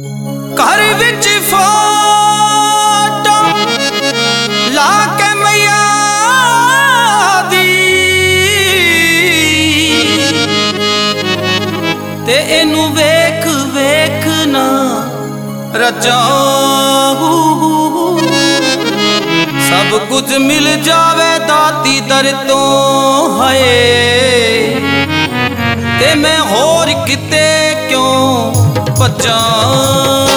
घर विच फोटो ला के मैया दी ते इनू वेख वेख ना रचाऊं। सब कुछ मिल जावे दाती दर तो है ते मैं होर किते क्यों बचाऊं।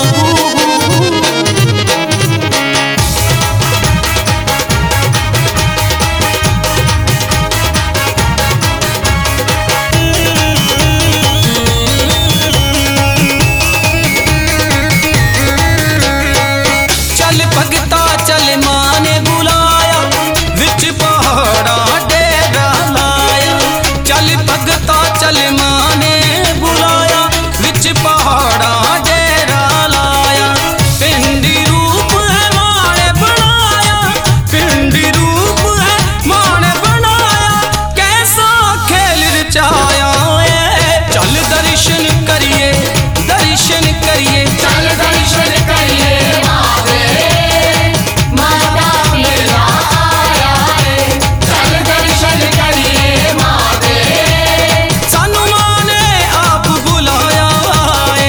चल भगता चल मां ने बुलाया विच पहाड़ा डेरा लाया। चल भगता चल मां ने बुलाया विच पहाड़ा डेरा लाया। पिंडी रूप है मां ने बनाया, पिंडी रूप है मां ने बनाया। कैसा खेल रचाया चल दर्शन करिए, दर्शन करिए, चल दर्शन करिए मावे माता मेरा आया है। चल दर्शन करिए मावे सानू मां ने आप बुलाया है।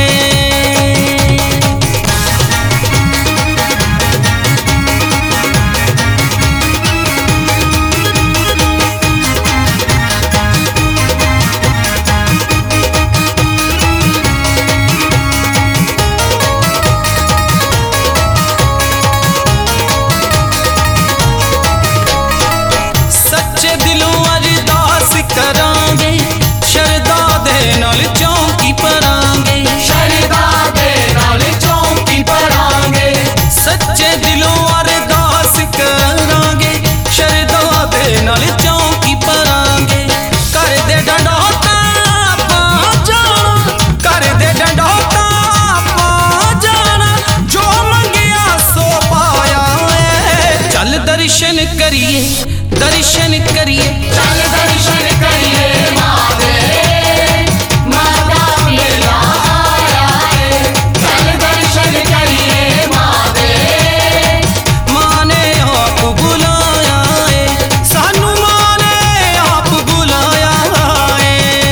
सच्चे दिलों अरदास करांगे, शरदा दे नाल चौंकी परांगे। शरदा दे नाल चौंकी परांगे। सच्चे दिलों अरदास करांगे, शरदा दे नाल चौंकी परांगे। कर दे डंडौता आपां जाना, कर दे डंडौता आपां जाना। जो मंगिया सो पाया है चल दर्शन करिए, दर्शन करिए, चल दर्शन करिए मावे माता मेरा आया है। चल दर्शन करिए मावे मां ने आप बुलाया है। सानू मां ने आप बुलाया है।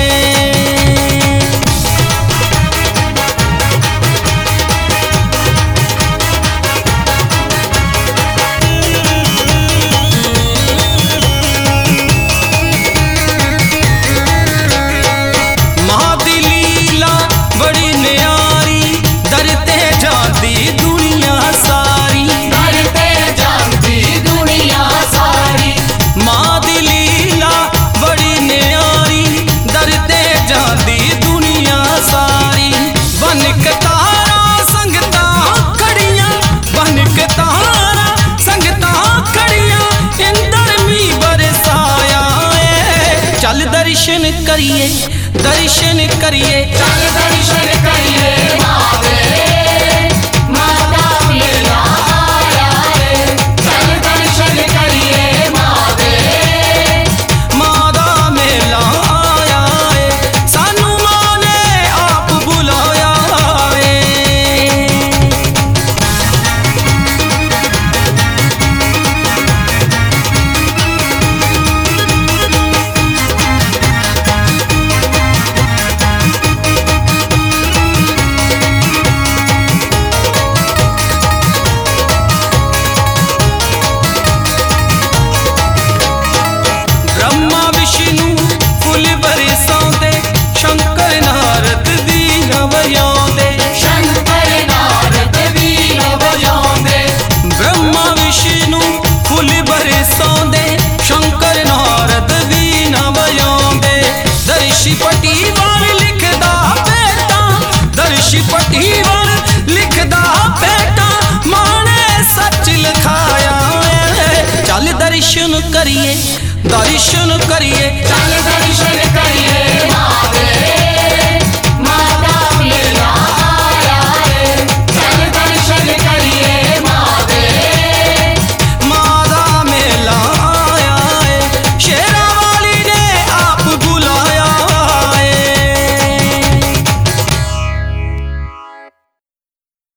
मां दी लीला बड़ी न्यारी, दर ते जाती दुनिया सारी। करते जानती दुनिया सारी। मां दी लीला बड़ी न्यारी, दर ते जाती दुनिया सारी। बन के तारा संगता खड़ियां, बन के तारा संगता खड़ियां। इंदर मी बरसाया है चल दर्शन करिए, दर्शन करिए, चल दर्शन करिए मावे माता मेरा आया है। चल दर्शन करिए मावे मां दा मेला आया है। सानू मां ने आप बुलाया है। ब्रह्मा विष्णु फुल बरसांदे, शंकर नारद वीणा बजांदे। शंकर नारद वीणा बजांदे। ब्रह्मा विष्णु फुल बरसांदे, शंकर नारद वीणा बजांदे। दर्शी पटीवाल लिखदा बेटा, दर्शी पटीवाल लिखदा बेटा। मां ने सच लिखाया है चल दर्शन करिए, दर्शन करिए, चल दर्शन करिए